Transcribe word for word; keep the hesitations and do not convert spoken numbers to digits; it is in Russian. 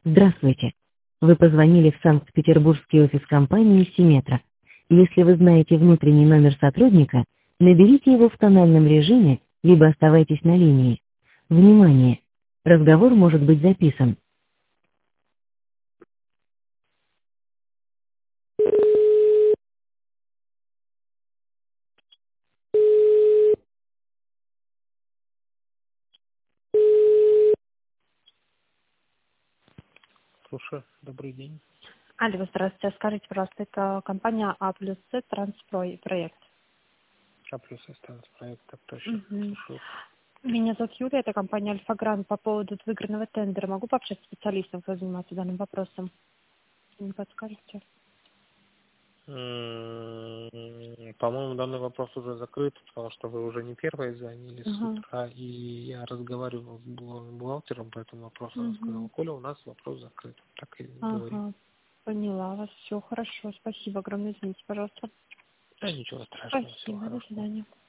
Здравствуйте. Вы позвонили в Санкт-Петербургский офис компании «Симметра». Если вы знаете внутренний номер сотрудника, наберите его в тональном режиме, либо оставайтесь на линии. Внимание! Разговор может быть записан. Слушай, добрый день. Алло, здравствуйте. Скажите, пожалуйста, это компания А плюс С Транспроект. А плюс останется проект, так точно. Мгм. Слушаю. Меня зовут Юлия, это компания Альфа-Гран. По поводу выигранного тендера могу пообщаться с специалистом, кто занимается данным вопросом? Не подскажете? М, По-моему, данный вопрос уже закрыт, потому что вы уже не первые звонили с Ага. утра, и я разговаривал с бухгал- бухгалтером по этому вопросу. Она сказала: Угу. Коля, у нас вопрос закрыт. Так и говори. Ага. Поняла вас. Все хорошо. Спасибо огромное. Извините, пожалуйста. Да, ничего страшного, всего Спасибо. До хорошего. свидания.